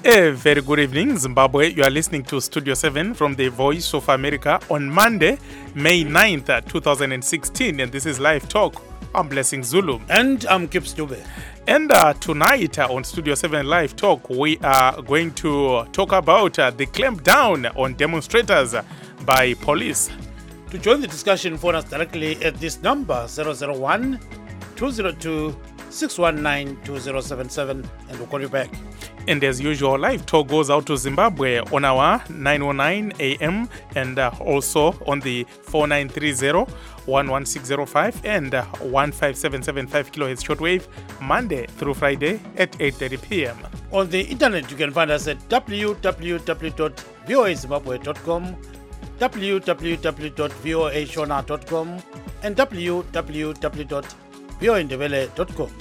A very good evening, Zimbabwe. You are listening to Studio 7 from the Voice of America on Monday, May 9th, 2016. And this is Live Talk. I'm Blessing Zulu. And I'm Kip Stube. And tonight on Studio 7 Live Talk, we are going to talk about the clampdown on demonstrators by police. To join the discussion, phone us directly at this number 001-202-619-2077 and we'll call you back. And as usual, Live Talk goes out to Zimbabwe on our 909 AM and also on the 4930-11605 and 15775 kHz shortwave, Monday through Friday at 8:30 p.m. On the internet, you can find us at www.voazimbabwe.com, www.voashona.com, and www.voindebele.com.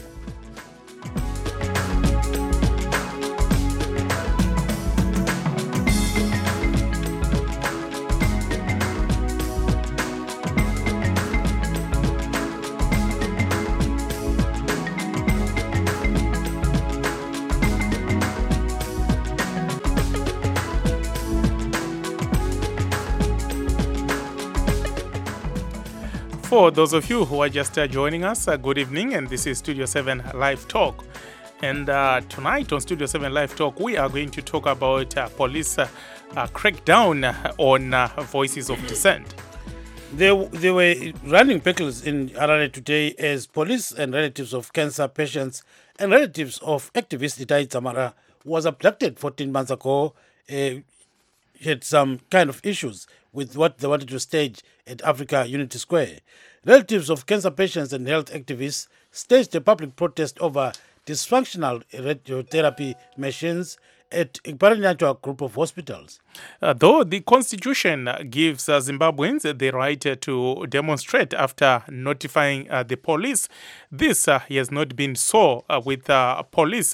For those of you who are just joining us, good evening, and this is Studio 7 Live Talk. And tonight on Studio 7 Live Talk, we are going to talk about police crackdown on voices of dissent. There were running battles in Harare today as police and relatives of cancer patients and relatives of activist Itai Dzamara, who was abducted 14 months ago, had some kind of issues with what they wanted to stage at Africa Unity Square. Relatives of cancer patients and health activists staged a public protest over dysfunctional radiotherapy machines at Iparanatwa group of hospitals. Though the constitution gives Zimbabweans the right to demonstrate after notifying the police, this has not been so with police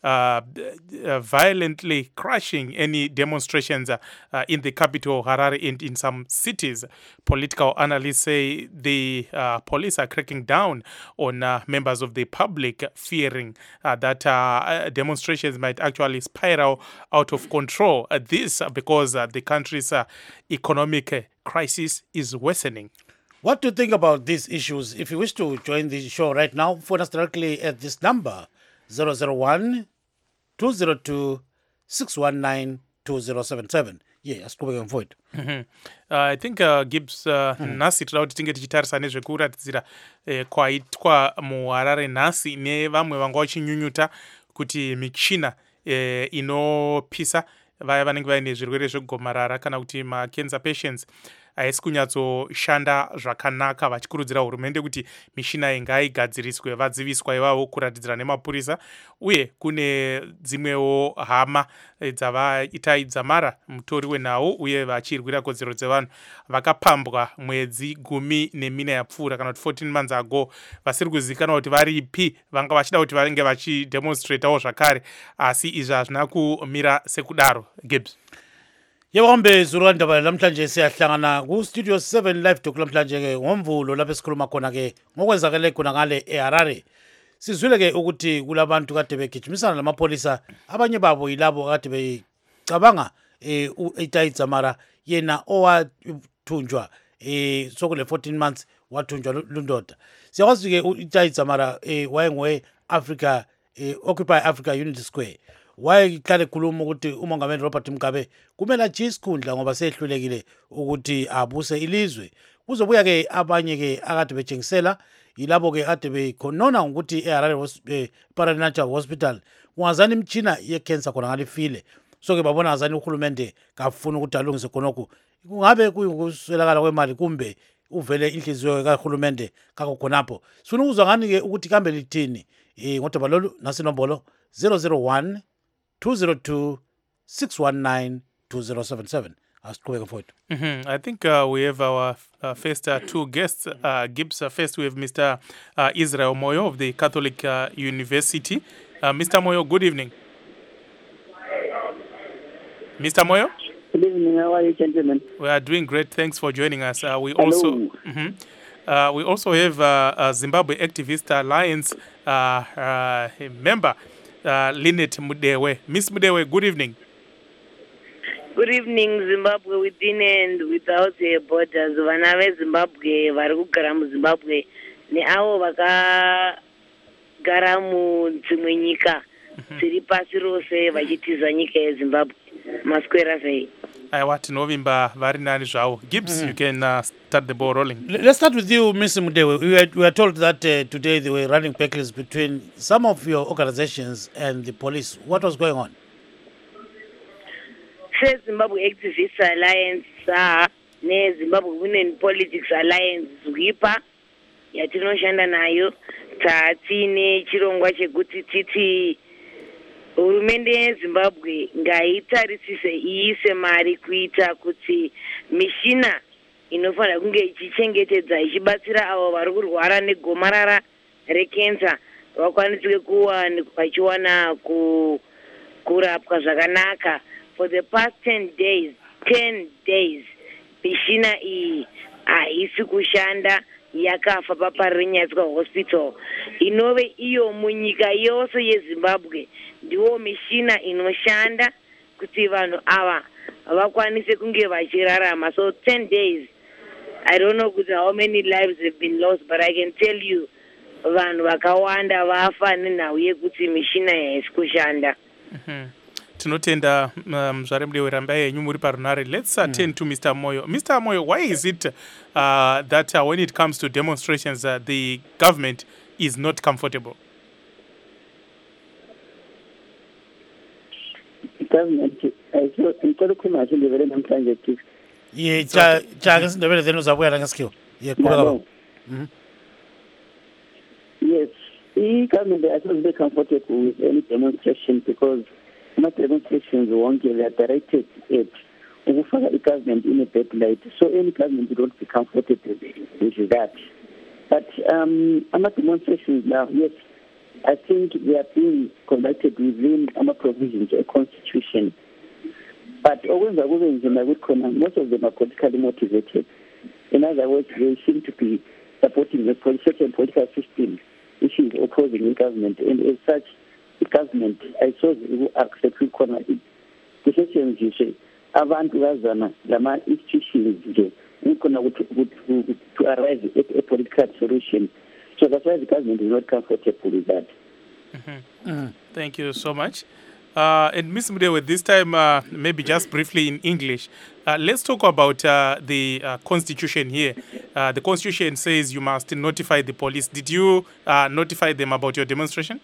violently crushing any demonstrations in the capital Harare and in some cities. Political analysts say the police are cracking down on members of the public, fearing that demonstrations might actually spiral out of control. This because the country's economic crisis is worsening. What do you think about these issues? If you wish to join the show right now, phone us directly at this number 001-202-619-2077. Yeah, asikumbeke mfowethu. I think Gibbs nhasi toda kuti tinge tichitarisa nezvekuratidzira kwaitwa muHarare nhasi nevamwe vanga vachinyunyuta kuti michina inopisa vaya vanenge vaine zvirwere zvegomarara kana kuti macancer patients haisi kunyatsoshanda zvakanaka, vachikurudzira hurumende kuti mishina iyi ngaigadziriswe, vadziviswa ivavo kuratidzira nemapurisa. Uye kune dzimwewo hama dzavaita Dzamara, mutori wenhau uye vachirwira kodzero dzevanhu, vakapambwa mwedzi 14 yapfuura kana kuti 14 months ago, vasiri kuzivikanwa kuti varipi, vanga vachida kuti vanenge vachidemonstratawo zvakare, asi izvi hazvina kumira sekudaro. Gibbs. Yewambe zulu ndaba namhlanje siyahlangana ku Studio 7 Live Talk namhlanje ke ngomvulo lapho esikhuluma khona ke ngokwenzakale khona ngale eHarare. Sizwile ke ukuthi kulabantu kade begijimisana lamapolisa, abanye babo yilabo kade becabanga uItai Dzamara yena owathunjwa sokule 14 months wathunjwa lundoda. Siyakwazi ke uItai Dzamara wayengowe Africa Occupy Africa Unity Square. Wayeqale khuluma ukuthi umongameli Robert Mugabe kumele ajike isikhundla ngoba sehlulekile ukuthi abuse ilizwe. Kuzobuya ke abanye ke akade betshengisela yilabo ke ade bekhonona ukuthi eHarare Paranatwa Hospital kungazani imtshina yecancer khona ngalifile. So ke babona azani uhulumende kafuna ukuthi alungise khonokho. Kungabe kuyikuswelakala kwemali kumbe uvele inhliziyo kahulumende kako khonapho. Sifuna ukuzwa ngani ke ukuthi kambe lithini ngodaba lolu nasinombolo 001-202-619-2077. I think we have our first two guests. Gibbs, first we have Mr. Israel Moyo of the Catholic University. Mr. Moyo, good evening. Mr. Moyo? Good evening. How are you, gentlemen? We are doing great. Thanks for joining us. We also have Zimbabwe Activist Alliance member Lynette Mudewe. Miss Mudewe, good evening. Good evening, Zimbabwe, within and without borders. Vana veZimbabwe vari kugara muZimbabwe neavo vakagara mudzimwe nyika dziri pasi rose vachitiza nyika yeZimbabwe. Maswera sei? Aiwa tinovimba vari nani zvavo. Gibbs, you can start the ball rolling. Let's start with you, Mr. Mudewe. We were told that today they were running battles between some of your organizations and the police. What was going on? Zimbabwe Activists Alliance neZimbabwe Women Politics Alliance ZWIPA yatinoshanda nayo tatine chirongwa chekuti titi hurumende yeZimbabwe ngaitarisise iise mari kuita kuti mishina inofanira kunge ichichengetedza ichibatsira avo vari kurwara negomarara rekensa vakwanisike vachiwana kurapwa zvakanaka. For the past 10 days, mishina iyi haisi kushanda yakafa paParinyatwa Hospital. Inove iyo munyika yose yeZimbabwe ndiwo mishina inoshanda kuti vanhu ava vakwanise kunge vachirarama. So 10 days, I don't know how many lives have been lost, but I can tell you vanhu vakawanda vafa nenhau yekuti mishina haisi kushanda. Tinotenda mzvare Mudewe rambai yenyu muri parunare. Let's turn to Mr. Moyo. Mr. Moyo, why is it that when it comes to demonstrations the government is not comfortable? Government, ngicela ukukhuluma nje namhlanje chief. Ye cha ngesindebele then uzabuya ngesikhiwo. Ye qhubeka. Yes, the government is not very comfortable with any demonstration because demonstrations wonke they are directed at ukufaka i-government in a bad light. So any government will not be comfortable with that. But demonstrations now, yes, I think they are being conducted within provisions of the constitution. But most of them are politically motivated. In other words, they seem to be supporting a certain political system which is opposing the government, and as such, the government, I saw who accept corner the sessions you say, abantu bazana lama institutions nje to arrive at a political solution. So that's why the government is not comfortable with that. Thank you so much. And Ms. Mudewe, this time, maybe just briefly in English, let's talk about the constitution here. The constitution says you must notify the police. Did you notify them about your demonstration?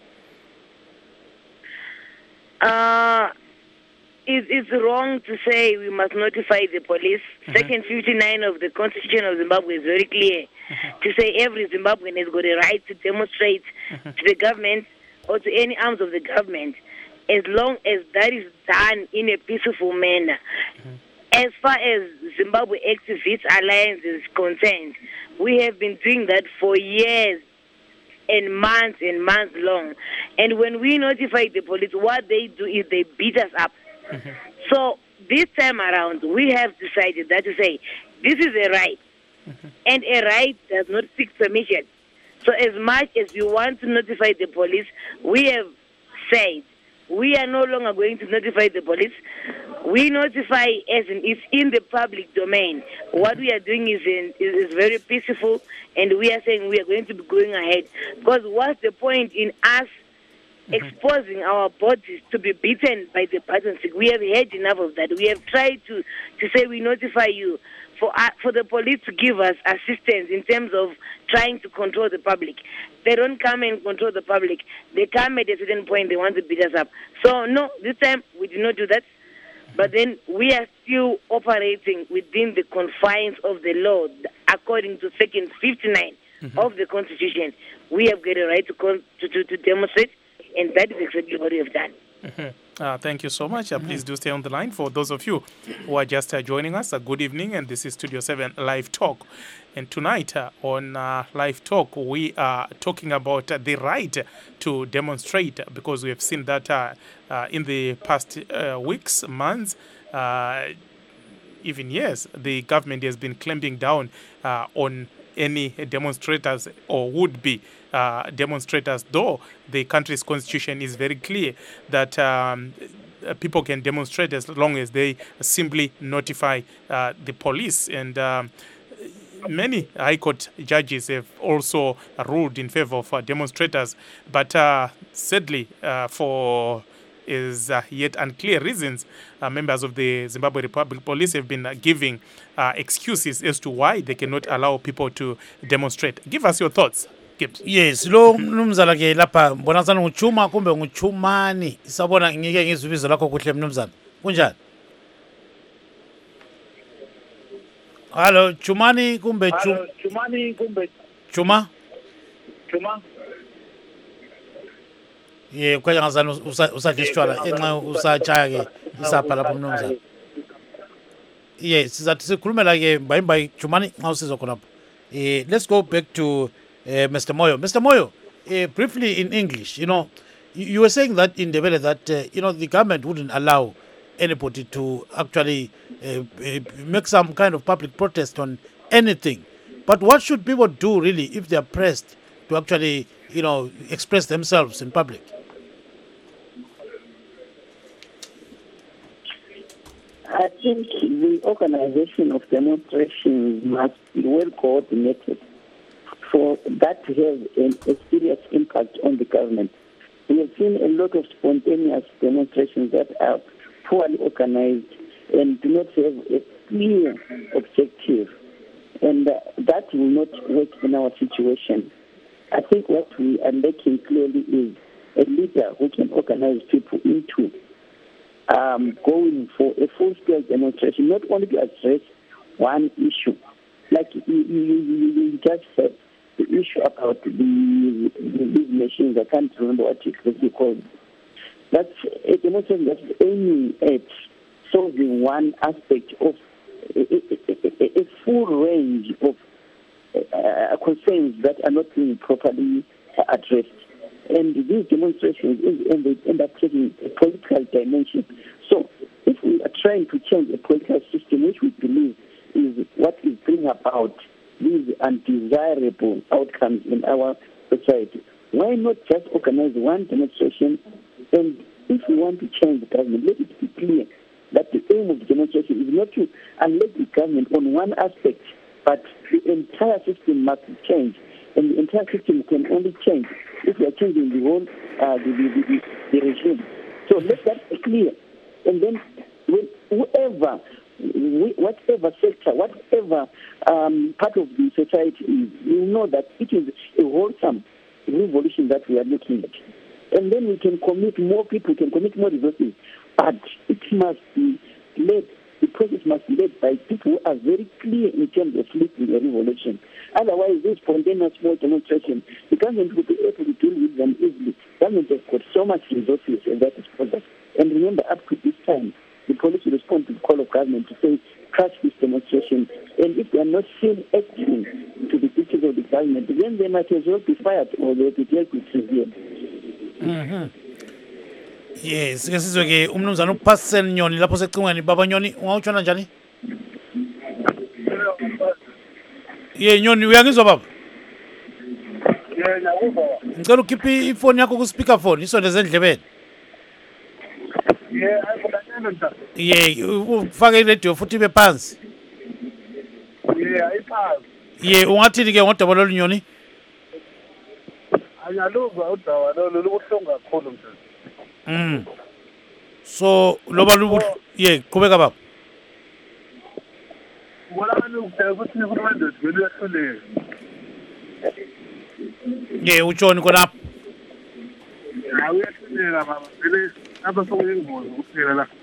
It's wrong to say we must notify the police. Section 59 of the Constitution of Zimbabwe is very clear to say every Zimbabwean has got a right to demonstrate to the government or to any arms of the government as long as that is done in a peaceful manner. As far as Zimbabwe Activists Alliance is concerned, we have been doing that for years and months long. And when we notify the police, what they do is they beat us up. So this time around, we have decided that to say, this is a right. And a right does not seek permission. So as much as we want to notify the police, we have said, we are no longer going to notify the police. We notify as in it's in the public domain. What we are doing is very peaceful, and we are saying we are going to be going ahead. Because what's the point in us exposing our bodies to be beaten by the button stick? We have had enough of that. We have tried to say we notify you for the police to give us assistance in terms of trying to control the public. They don't come and control the public. They come at a certain point, they want to beat us up. So no, this time we did not do that. But then we are still operating within the confines of the law according to Section 59 of the Constitution. We have got a right to demonstrate, and that is exactly what we have done. Thank you so much. Please do stay on the line. For those of you who are just joining us, good evening, and this is Studio 7 Live Talk. And tonight on Live Talk, we are talking about the right to demonstrate, because we have seen that in the past weeks, months, even years, the government has been clamping down on any demonstrators or would be demonstrators, though the country's constitution is very clear that people can demonstrate as long as they simply notify the police. And many High Court judges have also ruled in favor of demonstrators, but sadly, for is yet unclear reasons, members of the Zimbabwe Republic Police have been giving excuses as to why they cannot allow people to demonstrate. Give us your thoughts, Gibbs. Yes, lo mnumzana ke lapha mbona sana nguchuma kumbe nguchumani. Sabona ngike ngizibizo lakho kuhle mnumzana. Kunjani? Hello, Chumani kumbe Chuma? Yeah, kwaya ngazana usadishwala enxa usachaya ke isapha lapho mnumzana. Yeah, sizathi sikhulumela ke mbayimbayi Chumani nxa usizwa khonapho. Let's go back to Mr. Moyo. Mr. Moyo, briefly in English, you were saying that in Ndebele that the government wouldn't allow anybody to actually make some kind of public protest on anything. But what should people do really if they are pressed to actually express themselves in public? I think the organization of demonstrations must be well coordinated for that to have a serious impact on the government. We have seen a lot of spontaneous demonstrations that are poorly organized and do not have a clear objective, and that will not work in our situation. I think what we are lacking clearly is a leader who can organize people into going for a full-scale demonstration, not only to address one issue. Like you just said, the issue about these machines, I can't remember what exactly called. That's a demonstration that's aiming at solving one aspect of a full range of concerns that are not being properly addressed. And these demonstrations end up taking a political dimension. So if we are trying to change a political system, which we believe is what is bringing about these undesirable outcomes in our society, why not just organize one demonstration? And if we want to change the government, let it be clear that the aim of the demonstration is not to elect the government on one aspect, but the entire system must change. And the entire system can only change if we are changing the whole the regime. So let that be clear. And then whatever sector, whatever part of the society is, you know that it is a wholesome revolution that we are looking at. And then we can commit more people, can commit more resources. But it must be led, the process must be led by people who are very clear in terms of leading a revolution. Otherwise, this spontaneous small demonstration, the government will be able to deal with them easily. The government has got so much resources and that is product. And remember, up to this time, the police will respond to the call of government to say, crush this demonstration. And if they are not seen acting to the duties of the government, then they might as well be fired or they will be dealt with severely. Yes, ke sizwe ke umnumzana uPassen Nyoni lapho secingweni. Baba Nyoni, ungawutshona njani? Nyoni, uyangizwa baba? Ngiyakuzwa. Ngicela ukhiphe ifoni yakho ku speaker phone, isondeze endlebeni. Ayibonakala njani? Ufake iradio futhi ibe phansi. Ayiphansi. Ungathini ke ngodaba lolu Nyoni? Angiyaluzwa udaba lolu lubuhlungu kakhulu mfana. So loba qhubeka baba. Ubonakala ukuthi uhulumende vele uyahluleka. Utshoni khonapho. Uyahluleka baba. Vele lapha sokuyingozi kuphela la.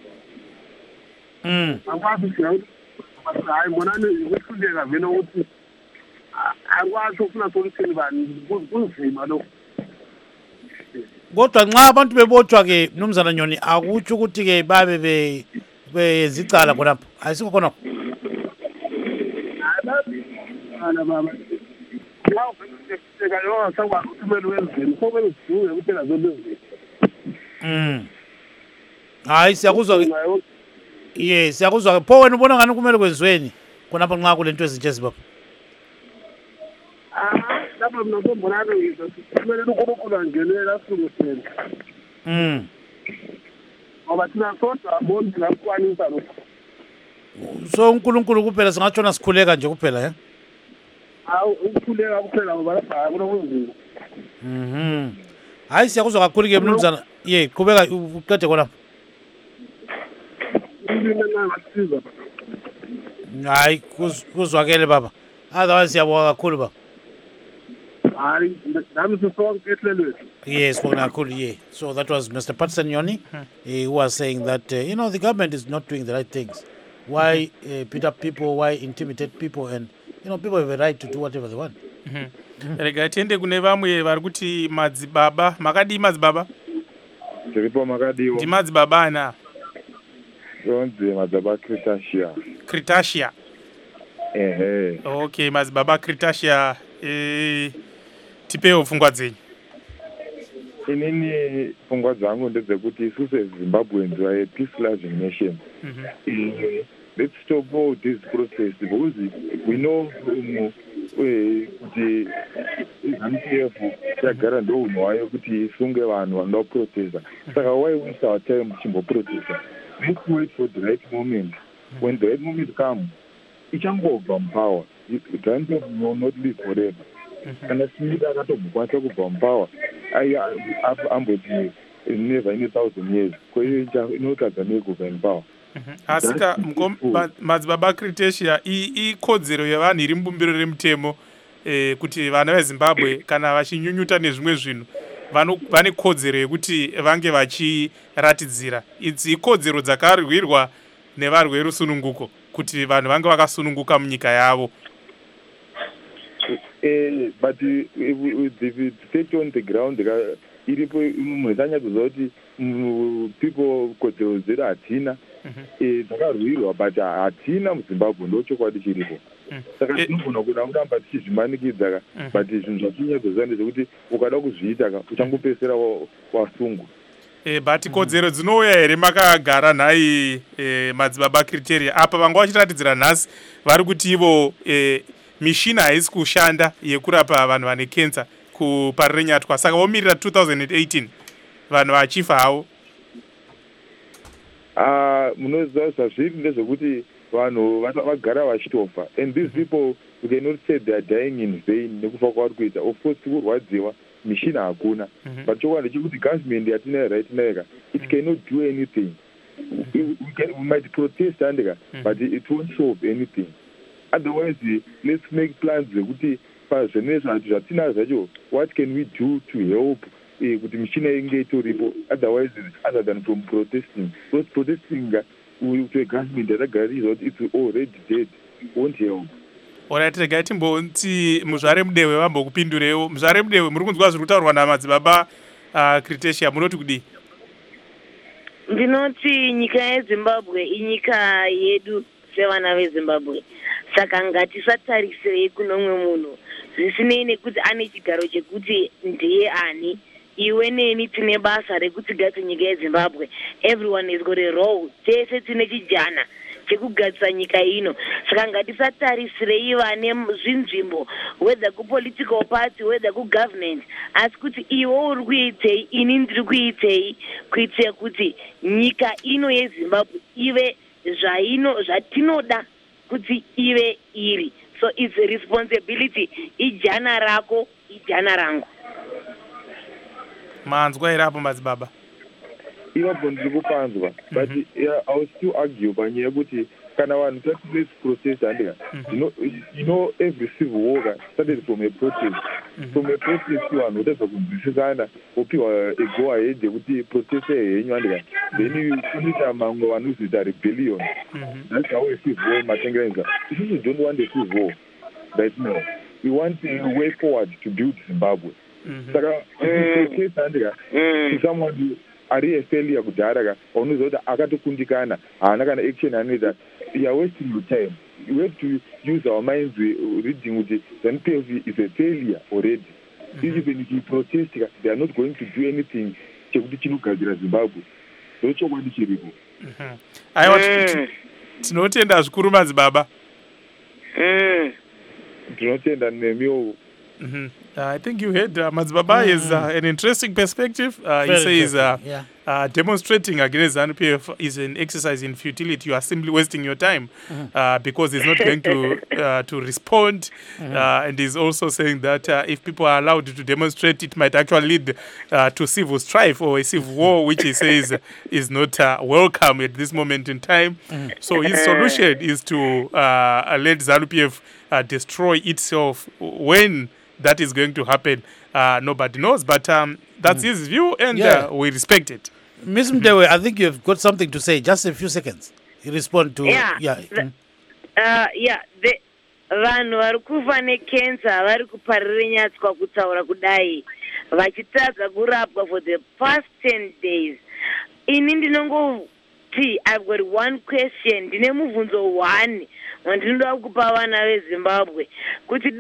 Akwazi ukuthi hayi mbonane ukuhluleka vele ukuthi akwazi ukufuna solution bani kunzima lokho. Kodwa nxa abantu bebotshwa ke mnumzana Nyoni akutsho ukuthi ke babe bezicala khonapho. Ayisikho khonapho. Ana baba. Lawo beseka yo sakwa uthumela wenzeni. Kube kuduke ukuthi lazolwenza. Hayi siyakuzwa siyakuzwa. Pho wena ubona ngani kumele kwenziweni khonapho nxa kulento ezinje ezibaba? apa mnazombonana izvo kumele ukukula ngelela solution ngoba thina sodwa bonke ngakwanisa lokho. So uNkulunkulu kuphela singatshona sikhuleka nje kuphela Hawu ukukhuleka kuphela ngoba lapha kunokunzima. Hayi siyakuzwa kakhulu ke mnumzana qhubeka uqede khona. Hayi kuzwakele baba, otherwise siyabonga kakhulu baba. Hayi nami sisonke ehlelweni. Yes, cool. So that was Mr. Patson Yoni, who was saying that, the government is not doing the right things. Why beat up people, why intimidate people, and, people have a right to do whatever they want. Rega tiende kune vamwe vari kuti madzibaba, makadi madzibaba? Tiripo makadiwo. Ndi madzibaba ana? Zonzi madzibaba Cretaceous. Okay, madzibaba Cretaceous, tipewo pfungwa dzenyu. Inini pfungwa dzangu ndedzekuti isusu eZimbabweans are a peace-loving nation. Let's stop all this process because we know kuti ZANU-PF yagara ndounhu wayo kuti isunge vanhu vanoda kuprotesta. Saka why waste our time tichimboprotesta? Let's wait for the right moment. When the right moment comes, ichangobva mupower. ZANU-PF will not live forever. Kana Smith akatobva kubva mupower amboti never in 1,000 years. Kwa hiyo inotadza nekubva mupower. Asika madzibaba Cretaceous ikodzero yevanhu iri mubumbiro remutemo kuti vana veZimbabwe kana vachinyunyuta nezvimwe zvinhu vane kodzero yekuti vange vachiratidzira. Idzi ikodzero dzakarwirwa nevarwi verusununguko kuti vanhu vange vakasununguka munyika yavo. But the state on the ground iripo munhu kuti people kodzero dzedu hatina dzakarwirwa but hatina muZimbabwe ndochokwadi chiripo. Saka tinogona kuda kuramba tichizvimanikidza but zvinhu zvatinyatsoziva ndezvekuti ukada kuzviita uchangopedzisira wasungwa. But kodzero dzinouya here makagara nhai madzibaba Cretaceous apa vanga vachiratidzira nhasi vari kuti ivo mishina haisi kushanda yekurapa vanhu vane kensa kuparirenyatwa, saka vomirira 2018 vanhu vachifa havo. Munoziva zvazviri ndezvekuti vanhu vagara vachitofa, and these people we cannot say they are dying in vain nekufa kwavari kuita. Of course kurwadziwa mishina hakuna, but chokwadi chekuti government yatinayo raitinayo it cannot do anything. We might protest andika but it won't solve anything. Otherwise let's make plans zvekuti pazvenezvatu zvatinazo zvacho what can we do to help kuti mishina inge itoripo, otherwise other than from protesting, because protesting to a government yatagara tichiziva kuti it's already dead, won't help. Alright, regai timboti muzvare mudewe vambokupindurewo. Muzvare mudewe muri kunzwa zviri kutaurwa namadzibaba Cretaceous, munoti kudii? Ndinoti nyika yeZimbabwe inyika yedu sevana veZimbabwe, saka ngatisatarisirei kuno umwe munhu zvisinei nekuti ane chigaro chekuti ndiye ani. Iwe neni tine basa rekutigadza nyika yeZimbabwe. Everyone has got a role. Tese tine chijana chekugadzisa nyika ino, saka ngatisatarisirei vane zvinzvimbo, whether kupolitical party, whether kugovernment, asi kuti iwe uri kuitei, ini ndiri kuitei, kuitira kuti nyika ino yeZimbabwe ive zvatinoda kuti ive iri. So it's a responsibility. Ijana rako, ijana rangu. Manzwa irapo madzibaba. Iwapo ndiri kupanzwa, but I will still argue panyaya yekuti kana vanhu tati protest andika, every civil war started from a protest. From a protest vanhu votadza kunzwisisana vopiwa a go ahead yekuti protest henyu andika, then kunoita mamwe vanozoita rebellion. That's how a civil war matengeranisa. Isusu don't want a civil war right now. We want a way forward to build Zimbabwe. Saka protest andika, someone ari efailure kudhara unoziva kuti akatokundikana haana kana action anoita, you are wasting your time. We have to use our minds reading kuti ZANU-PF is a failure already. Even if you protest, they are not going to do anything chekuti chinogadzira Zimbabwe. Ndochokwadi chiripo. Aiwa tinotenda zvikuru madzibaba. Tinotenda nemiwo. I think you heard Mazibaba is an interesting perspective. He says demonstrating against ZANU-PF is an exercise in futility. You are simply wasting your time because it's not going to respond. And he's also saying that if people are allowed to demonstrate, it might actually lead to civil strife or a civil war, which he says is not welcome at this moment in time. So his solution is to let ZANU-PF destroy itself. When that is going to happen, nobody knows, but that's his view, and we respect it. Ms. Mdewe, I think you've got something to say. Just a few seconds. You respond to... vanhu vari kufa nekensa vari kuparire nyatswa kutaura kudai vachitadza kurapwa for the past 10 days. Ini ndinongoti I've got one question, ndine mubvunzo 1 wandinoda kupa vana veZimbabwe, kuti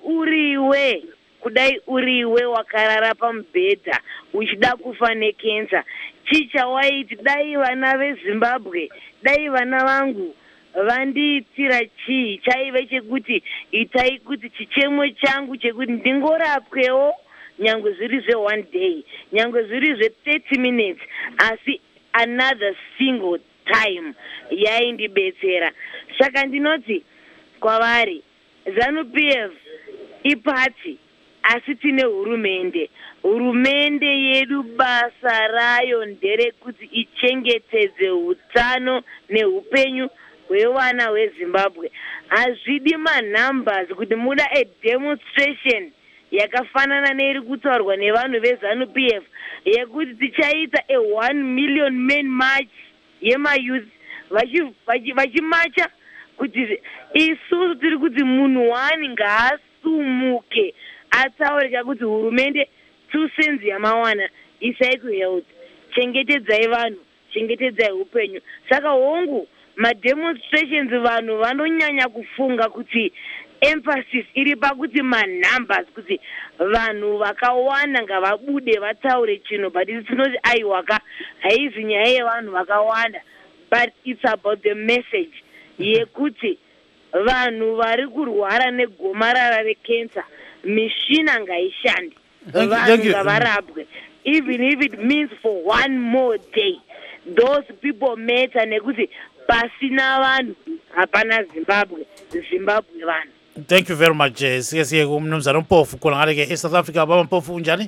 kudai uriwe wakarara pamubhedha uchida kufa nekensa, chichawaiti dai vana veZimbabwe, dai vana vangu vandiitira chii? Chaive chekuti itai kuti chichemo changu chekuti ndingorapwewo nyangwe zviri zve1 day, nyangwe zviri zve30 minutes, asi another single time yaindibetsera. Saka ndinoti kwavari ZANU-PF ipati, asi tine hurumende yedu basa rayo nderekuti ichengetedze utano neupenyu hwevana veZimbabwe. Hazvidi manumbers kuti muda a demonstration yakafanana neiri kutaurwa nevanhu veZANU-PF yekuti tichaita a 1 million men march yemayouth vachimacha kuti isusu tiri kuti munhu wani ngaasumuke ataurika kuti hurumende 2 cents yamawana isai kuhealth, chengetedzai vanhu, chengetedzai upenyu. Saka hongu mademonstrations vanhu vanonyanya kufunga kuti emphasis iri pakuti manumbers, kuti vanhu vakawanda ngavabude vataure chinhu, but tinoti aiwaka haizi nyaya yevanhu vakawanda, but it's about the message yekuti vanhu vari kurwara negomarara rekensa mishina ngaishande, vanhu ngavarapwe, even if it means for 1 more day. Those people matter nekuti pasina vanhu hapana Zimbabwe vanhu. Thank you very much. Siye kumnumzana Mpofu khona ngale ke eSouth Africa. Baba Mpofu unjani?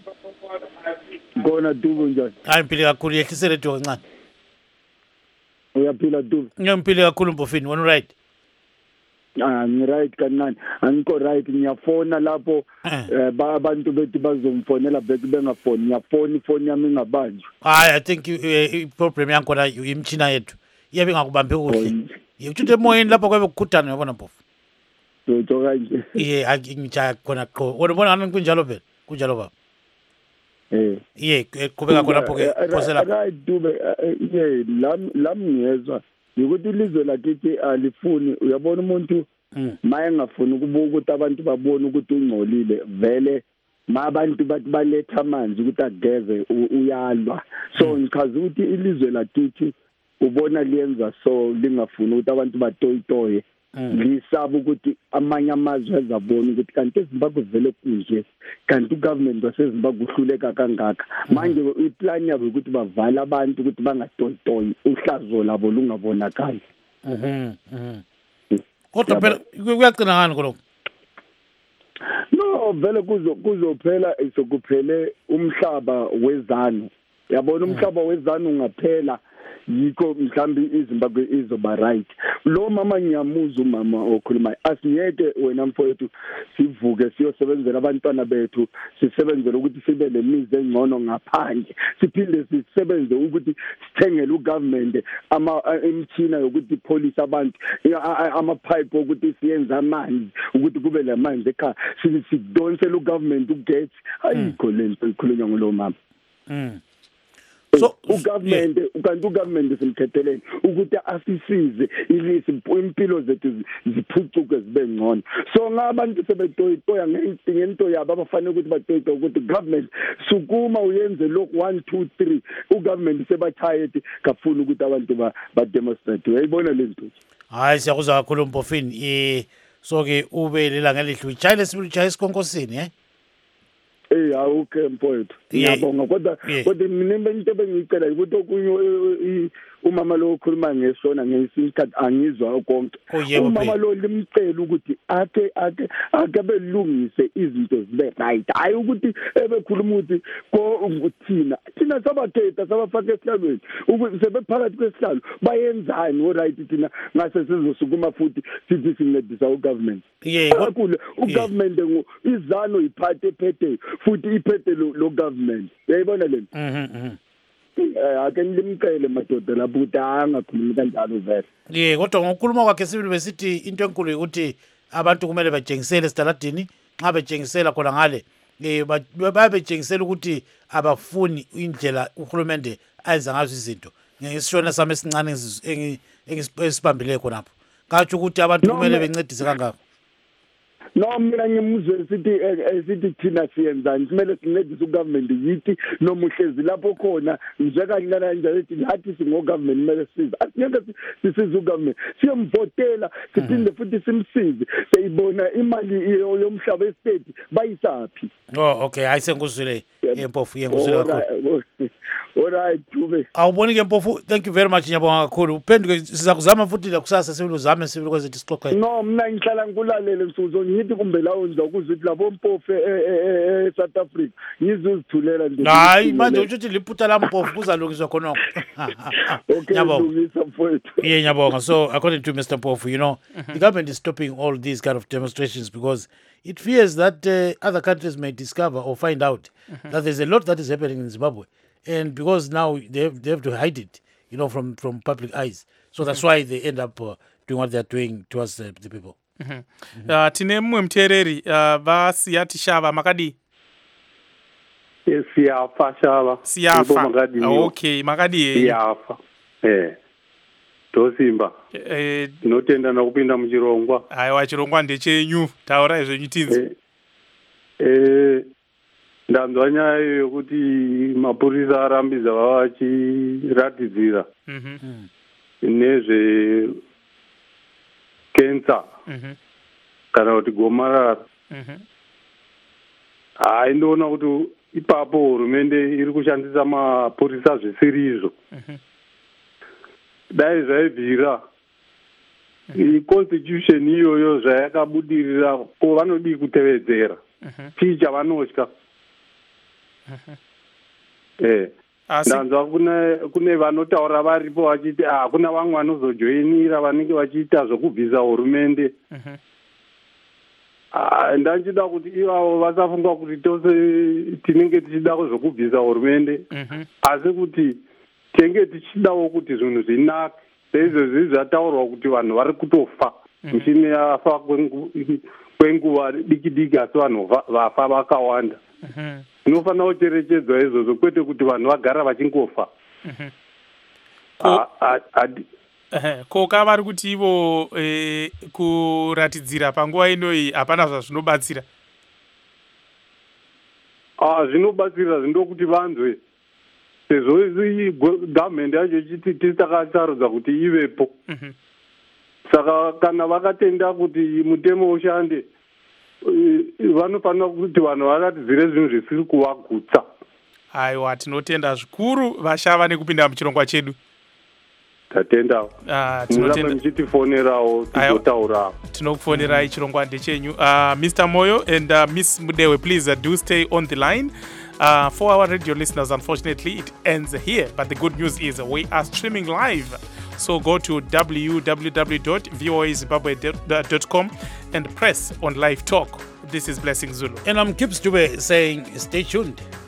Khona Dubu njani? Hayi mpile kakhulu, yehlisele radio kancane. Uyaphila Dubu? Ngiyaphile kakhulu Mpofini, wena right? Ngi right kancane. Angikho right, ngiyafona lapho abantu bethu bazomfonela bengafoni. Ngiyafona ifoni yami ingabanjwa. I think problem yakho la imchina yethu. Iyabe ngakubambe kuhle. Uthuthe emoyeni lapho kwabe kukhuthana yabona Mpofu. Utho kanje. Ngijaya khona qho. Wona ngani kunjalo phela? Kunjalo baba. Qhubeka khona lapho ke phosela. Right Dube, lam ngiyezwa. Ukuthi ilizwe lakithi alifuni, uyabona umuntu maye ngafuni ukubuka ukuthi abantu babone ukuthi ungcolile, vele mabantu bathi baletha amanzi ukuthi ageze uyalwa. So ngichaza ukuthi ilizwe lakithi ubona liyenza so lingafuni ukuthi abantu batoyitoye, lisaba ukuthi amanye amazwe azabona ukuthi kanti eZimbabwe vele kunje, kanti ugovernment waseZimbabwe uhluleka kangaka. Manje iplan yabo ukuthi bavala abantu ukuthi bangatoyitoyi, uhlazo labo lungabonakali. Kodwa phela kuyaqina ngani koloko? No, vele kuzophela isokuphele umhlaba wezanu. Yabona umhlaba wezanu ungaphela, yikho mhlambi iZimbabwe izoba right. Lo mama ngiyamuza umama okhuluma, asiyeke wena mfowethu sivuke siyosebenzela abantwana bethu, sisebenzele ukuthi sibe lemizi engcono ngaphandle, siphinde sisebenze ukuthi sithengele ugovernment imithina yokuthi police abantu, ama pipe ukuthi siyenze amanzi ukuthi kube lamanzi ekhaya, sidonsela ugovernment ugets. Ayikho lento ikhulunywa ngulo mama. So ugovernment ukanti ugovernment simkhetheleni ukuthi asisize ilisi impilo zethu ziphucuke zibe ngcono. So ngabantu sebetoyitoya ngento yabo abafanele ukuthi batoyitoya ukuthi government sukuma uyenze lokhu 1 2 3, ugovernment sebathired kafuna ukuthi abantu ba demonstrate. Uyayibona lento? Hayi siyakuzwa kakhulu Mpofini. So ke ube lelanga lehlu chayile sibuchaye sikonkosini awukhe mfowethu ngiyabonga kodwa mina into bengicela ukuthi okunye umama lo ukhuluma ngesona ngesikhathi angizwa konke umama lo limcela ukuthi ake belungise izinto zibe right hayi ukuthi ebekhuluma ukuthi thina sabakhetha sabafaka esihlalweni ukuthi sebephakathi kwesihlalo bayenzani right thina ngase sizosukuma futhi sithi sincedisa ugovernment kakhulu ugovernment izano iphathe ephethe futhi iphethe lo government uyayibona lento ake nilimcele madoda lapho ukuthi angakhulumi kanjalo vele kodwa ngokukhuluma kwakhe sibili besithi into enkulu ukuthi abantu kumele bajengisele esitaladini nxa bejengisela khona ngale babetshengisela ukuthi abafuni indlela uhulumende ayenza ngazo izinto ngesishona sami esincane esibambileyo khonapho katsho ukuthi abantu kumele bencedise kangako no mina ngimuzwe sithi thina siyenzani kumele sincedise ugovernment yithi noma uhlezi lapho khona nje kancane nje ethi hathi singogovernment kumele siza asingeke sisize ugovernment siyomvotela siphinde futhi simsize seyibona imali yomhlaba estate bayisaphi okay ayisenguzwile empofu yenguzwile kakhulu alright Dube awuboni ke mpofu thank you very much nyabonga kakhulu uphenduke siza kuzama futhi la kusasa sibuzame sibili kwezethu sixoxe no mina ngihlala ngikulalele msuzo ngithi kumbe lawo nje ukuzithi labo mpofu South Africa ngizozithulela nje hayi manje uthi liphutha la mpofu kuzalungiswa khonoko nyabonga mfowethu nyabonga so according to Mr. Mpofu the government is stopping all these kind of demonstrations because it fears that other countries may discover or find out that there's a lot that is happening in Zimbabwe. And because now they have to hide it, from public eyes. So that's why they end up doing what they're doing towards the people. Tine mwe mtereri vasiyati shava makadi. Siyafa shava. Siyafa. Okay, makadi. Siyafa. Tosimba. Notenda nakupinda muchirongwa. Aiwa chirongwa ndechenyu. Taura izvo nyitinzi. Ndanzwa nyaya yokuti mapurisa arambiza vachiratidzira nezve kensa kana kuti gomarara ndoona kuti ipapo hurumende iri kushandisa mapurisa zvisiri izvo dai zvaibvira constitution iyoyo zvayakabudirira ko vanodii kutevedzera chii chavanotya ndanzwa kune vanotaura varipo vachiti kuna vamwe vanozojoinira vanenge vachiita zvokubvisa hurumende ndanchida kuti ivavo vasafunga kuti tose tinenge tichidawo zvokubvisa hurumende asi kuti tenge tichidawo kuti zvinhu zvinake seizvozvi zvataurwa kuti vanhu vari kutofa muchini yafa kwenguva diki diki asi vanhu vafa vakawanda zvinofanira kucherechedzwa izvozvo kwete kuti vanhu vagara vachingofa ko kavari kuti ivo kuratidzira panguva inoyi hapana zvazvinobatsira zvinobatsira zvindokuti vanzwe sezvo gavhmendi yacho ichiti tisi takasarudza kuti ivepo saka kana vakatenda kuti mutemo ushande vanofanira kuti vanhu varatidzire zvinhu zvisiri kuvagutsa aiwa tinotenda zvikuru vashava nekupinda muchirongwa chedu tatendawo murambe muchitifonerawo tizotaurawo tinokufonerai chirongwa ndechenyu Mr. Moyo and Miss Mudewe, please do stay on the line. For our radio listeners, unfortunately it ends here, but the good news is we are streaming live, so go to www.voazimbabwe.com and press on live talk. This is Blessing Zulu and I'm Kip Stube saying stay tuned.